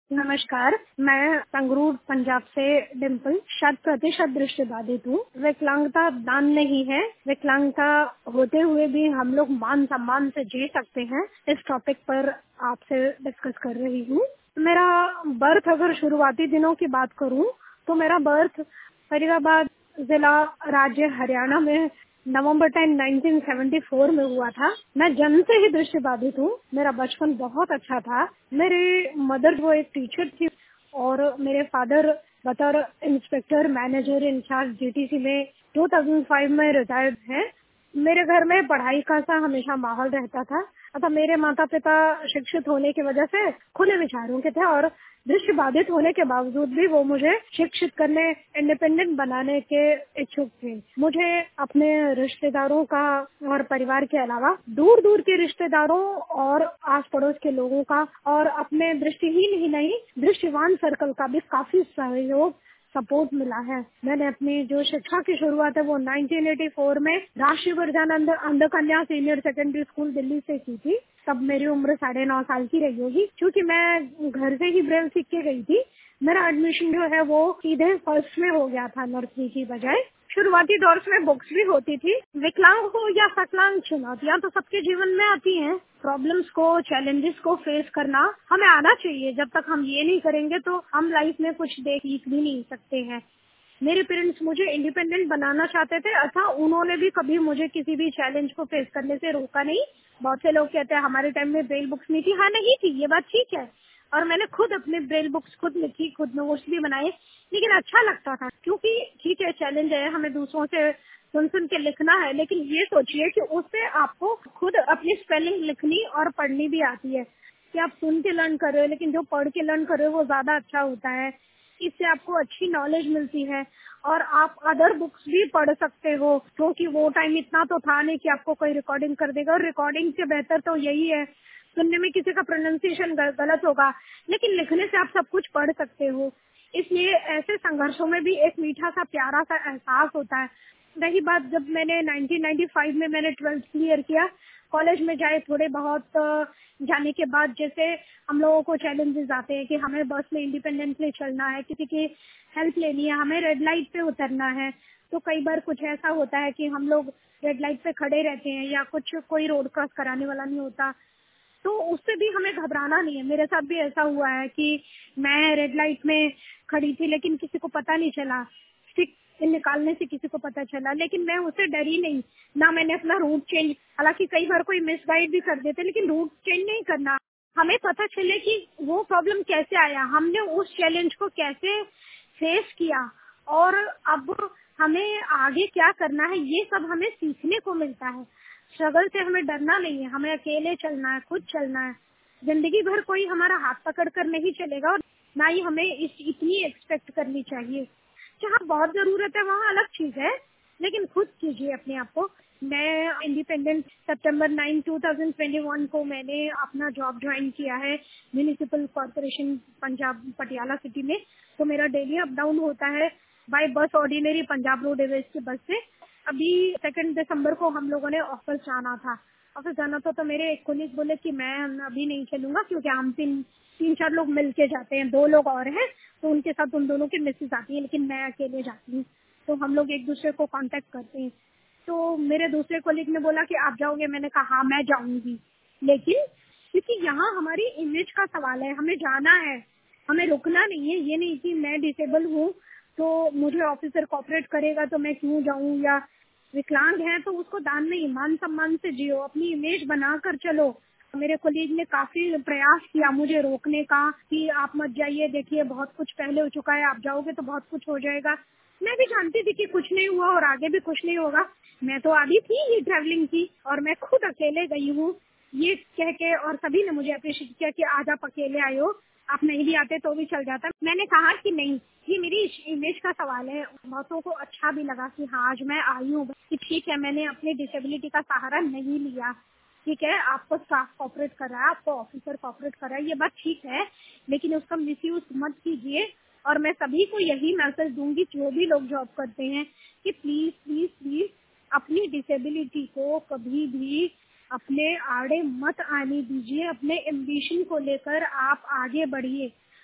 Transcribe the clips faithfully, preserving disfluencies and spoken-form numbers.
नमस्कार, मैं संगरूर पंजाब से डिम्पल शत प्रतिशत दृष्टिबाधित हूँ। विकलांगता दान नहीं है। विकलांगता होते हुए भी हम लोग मान सम्मान से जी सकते हैं। इस टॉपिक पर आपसे डिस्कस कर रही हूँ। मेरा बर्थ अगर शुरुआती दिनों की बात करूँ तो मेरा बर्थ फरीदाबाद जिला राज्य हरियाणा में November ten nineteen seventy four में हुआ था। मैं जन्म से ही दृष्टिबाधित हूँ। मेरा बचपन बहुत अच्छा था। मेरे मदर वो एक टीचर थी और मेरे फादर बतौर इंस्पेक्टर मैनेजर इंचार्ज जीटीसी में दो हज़ार पाँच में रिटायर्ड हैं। मेरे घर में पढ़ाई का सा हमेशा माहौल रहता था। अतः मेरे माता पिता शिक्षित होने की वजह से खुले विचारों के थे और दृष्टिबाधित होने के बावजूद भी वो मुझे शिक्षित करने, इंडिपेंडेंट बनाने के इच्छुक थे। मुझे अपने रिश्तेदारों का और परिवार के अलावा दूर दूर के रिश्तेदारों और आस पड़ोस के लोगों का और अपने दृष्टिहीन ही नहीं दृष्टिवान सर्कल का भी काफी सहयोग सपोर्ट मिला है। मैंने अपनी जो शिक्षा की शुरुआत है वो नाइनटीन एटी फोर में राष्ट्रीय विद्यानंद अंध कन्या सीनियर सेकेंडरी स्कूल दिल्ली से की थी। तब मेरी उम्र साढ़े नौ साल की रही होगी। क्योंकि मैं घर से ही ब्रेल सीख के गई थी, मेरा एडमिशन जो है वो सीधे फर्स्ट में हो गया था नर्सरी की बजाय। शुरुआती दौर में बुक्स भी होती थी। विकलांग हो या सकलांग, चुनौतियां तो सबके जीवन में आती हैं। प्रॉब्लम्स को, चैलेंजेस को फेस करना हमें आना चाहिए। जब तक हम ये नहीं करेंगे तो हम लाइफ में कुछ देख सीख भी नहीं सकते हैं। मेरे पेरेंट्स मुझे इंडिपेंडेंट बनाना चाहते थे, अतः उन्होंने भी कभी मुझे किसी भी चैलेंज को फेस करने से रोका नहीं। बहुत से लोग कहते हैं हमारे टाइम में ब्रेल बुक्स नहीं थी। हाँ, नहीं थी, ये बात ठीक है। और मैंने खुद अपने ब्रेल बुक्स खुद लिखी, खुद नोट्स भी बनाए, लेकिन अच्छा लगता था। क्योंकि ठीक है, चैलेंज है, हमें दूसरों से सुन सुन के लिखना है, लेकिन ये सोचिए कि उससे आपको खुद अपनी स्पेलिंग लिखनी और पढ़नी भी आती है। कि आप सुन के लर्न कर रहे हो, लेकिन जो पढ़ के लर्न कर रहे हो वो ज्यादा अच्छा होता है। इससे आपको अच्छी नॉलेज मिलती है और आप अदर बुक्स भी पढ़ सकते हो। क्योंकि वो टाइम इतना तो था नहीं कि आपको कोई रिकॉर्डिंग कर देगा, और रिकॉर्डिंग से बेहतर तो यही है। सुनने में किसी का प्रोनाउंसिएशन गलत होगा, लेकिन लिखने से आप सब कुछ पढ़ सकते हो। इसलिए ऐसे संघर्षों में भी एक मीठा सा प्यारा सा एहसास होता है। रही बात, जब मैंने नाइनटीन नाइंटी फाइव में मैंने ट्वेल्थ क्लियर किया, कॉलेज में जाए थोड़े बहुत अ, जाने के बाद जैसे हम लोगों को चैलेंजेस आते हैं कि हमें बस में इंडिपेंडेंटली चलना है, किसी की हेल्प लेनी है, हमें रेड लाइट पे उतरना है। तो कई बार कुछ ऐसा होता है कि हम लोग रेड लाइट पे खड़े रहते हैं या कुछ कोई रोड क्रॉस कराने वाला नहीं होता, तो उससे भी हमें घबराना नहीं है। मेरे साथ भी ऐसा हुआ है कि मैं रेड लाइट में खड़ी थी, लेकिन किसी को पता नहीं चला। स्टिक निकालने से किसी को पता चला, लेकिन मैं उससे डरी नहीं। ना मैंने अपना रूट चेंज, हालांकि कई बार कोई मिसगाइड भी कर देते, लेकिन रूट चेंज नहीं करना। हमें पता चले कि वो प्रॉब्लम कैसे आया, हमने उस चैलेंज को कैसे फेस किया और अब हमें आगे क्या करना है, ये सब हमें सीखने को मिलता है। स्ट्रगल से हमें डरना नहीं है, हमें अकेले चलना है, खुद चलना है। जिंदगी भर कोई हमारा हाथ पकड़ कर नहीं चलेगा और ना ही हमें इस इतनी एक्सपेक्ट करनी चाहिए। जहाँ बहुत जरूरत है वहाँ अलग चीज है, लेकिन खुद कीजिए अपने आप को। मैं independent September nine two thousand twenty one को मैंने अपना जॉब ज्वाइन किया है municipal corporation Punjab Patiala city में। तो मेरा डेली अप डाउन होता है बाय बस, ऑर्डिनरी पंजाब रोडवेज की बस से। अभी सेकंड दिसंबर को हम लोगों ने ऑफिस जाना था। ऑफिस जाना था तो मेरे एक कोलीग बोले कि मैं अभी नहीं चलूंगा, क्योंकि हम तीन तीन चार लोग मिल के जाते हैं, दो लोग और हैं, तो उनके साथ उन दोनों की मिसेज आती है, लेकिन मैं अकेले जाती हूँ। तो हम लोग एक दूसरे को कांटेक्ट करते हैं। तो मेरे दूसरे कोलीग ने बोला कि आप जाओगे, मैंने कहा हाँ मैं जाऊंगी, लेकिन क्योंकि यहाँ हमारी इमेज का सवाल है, हमें जाना है, हमें रुकना नहीं है। ये नहीं कि मैं डिसेबल हूँ तो मुझे ऑफिसर कॉपरेट करेगा तो मैं क्यों जाऊँ, या विकलांग है तो उसको दान नहीं, मान सम्मान से जियो, अपनी इमेज बना कर चलो। मेरे कोलीग ने काफी प्रयास किया मुझे रोकने का कि आप मत जाइए, देखिए बहुत कुछ पहले हो चुका है, आप जाओगे तो बहुत कुछ हो जाएगा। मैं भी जानती थी कि कुछ नहीं हुआ और आगे भी कुछ नहीं होगा। मैं तो आदि थी ये ट्रैवलिंग की, और मैं खुद अकेले गई हूँ ये कह के, और सभी ने मुझे अप्रिशिएट किया कि आज आप अकेले आए हो, आप नहीं भी आते तो भी चल जाता। मैंने कहा कि नहीं, ये मेरी इमेज का सवाल है। बहुतों को अच्छा भी लगा कि हाँ आज मैं आई हूँ, कि ठीक है मैंने अपनी डिसेबिलिटी का सहारा नहीं लिया। ठीक है, आपको स्टाफ कॉपरेट कर रहा है, आपको ऑफिसर कॉपरेट कर रहा है, ये बात ठीक है, लेकिन उसका मिसयूज मत कीजिए। और मैं सभी को यही मैसेज दूंगी जो भी लोग जॉब करते हैं कि प्लीज प्लीज प्लीज अपनी डिसेबिलिटी को कभी भी अपने आड़े मत आने दीजिए। अपने एम्बिशन को लेकर आप आगे बढ़िए।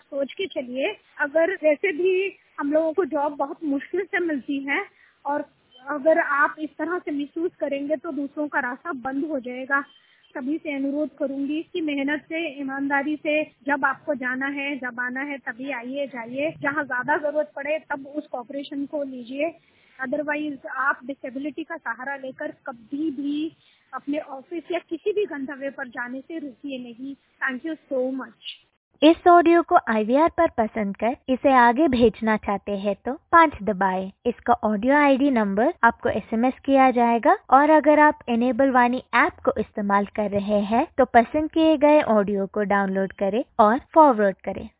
सोच के चलिए, अगर वैसे भी हम लोगों को जॉब बहुत मुश्किल से मिलती है और अगर आप इस तरह से मिसयूज करेंगे तो दूसरों का रास्ता बंद हो जाएगा। सभी से अनुरोध करूंगी कि मेहनत से, ईमानदारी से जब आपको जाना है, जब आना है तभी आइए जाइए। जहाँ ज्यादा जरूरत पड़े तब उस कॉपरेशन को लीजिए। अदरवाइज आप डिसेबिलिटी का सहारा लेकर कभी भी अपने ऑफिस या किसी भी गंतव्य पर जाने से रुकिए नहीं। Thank you so much. इस ऑडियो को आई वी आर पर पसंद कर इसे आगे भेजना चाहते हैं तो पाँच दबाएं। इसका ऑडियो आई डी नंबर आपको एस एम एस किया जाएगा और अगर आप इनेबल वाणी ऐप को इस्तेमाल कर रहे हैं तो पसंद किए गए ऑडियो को डाउनलोड करें और फॉरवर्ड करें।